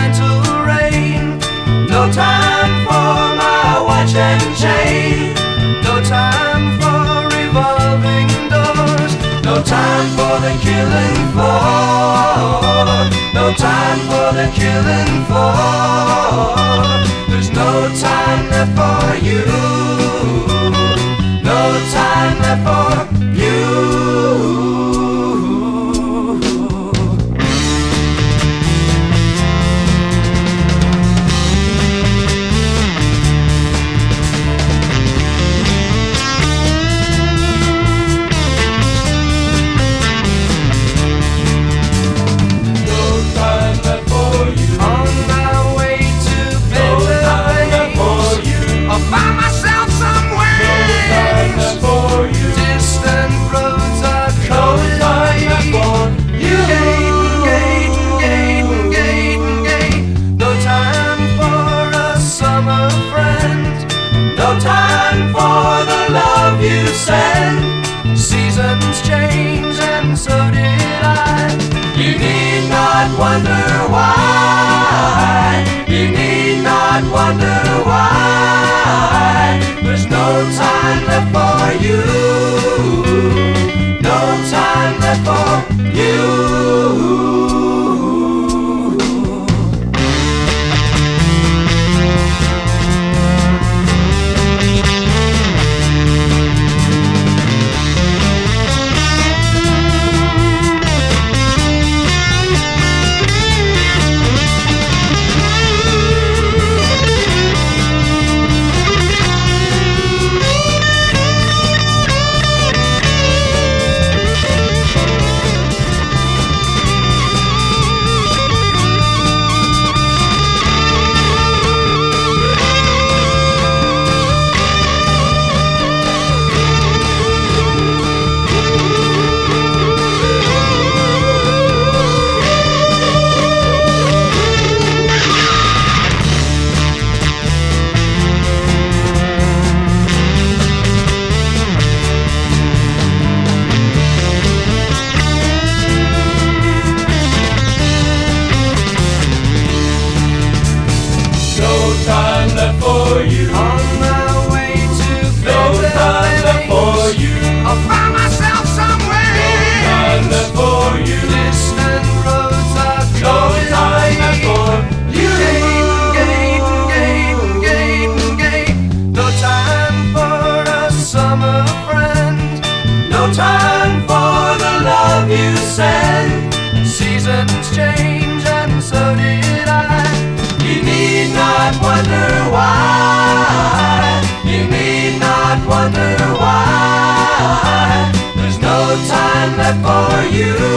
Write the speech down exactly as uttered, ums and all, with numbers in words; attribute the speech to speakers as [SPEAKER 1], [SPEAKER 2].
[SPEAKER 1] gentle rain. No time for my watch and chain. No time for revolving doors. No time for the killing floor. No time for the killing floor. There's no time left for you. No time left for you. Seasons change and so did I. You need not wonder why. You need not wonder why. There's no time left for you. No time left for you. Seasons change and so did I. You need not wonder why. You need not wonder why. There's no time left for you.